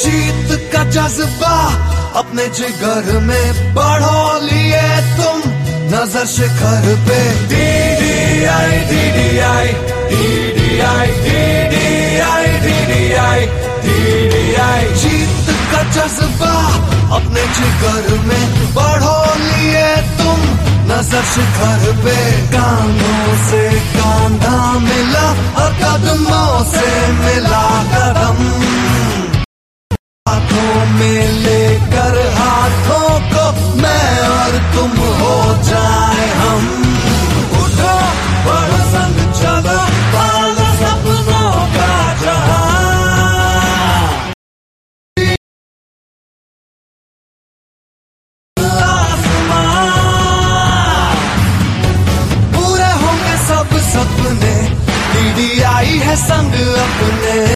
जीत का जज्बा अपने जिगर में बढ़ो लिए तुम नजर शिखर पे। DDI DDI DDI DDI DDI DDI जीत का जज्बा अपने जिगर में बढ़ो लिए तुम नजर शिखर पे। कांधों से कांधा मिला और कदमों से मिला कदम, हाथों में लेकर हाथों को मैं और तुम हो जाए हम। उठो बढ़ो संग चलो पालो सपनों का जहां। पूरे होंगे सब सपने, DDI है संग अपने।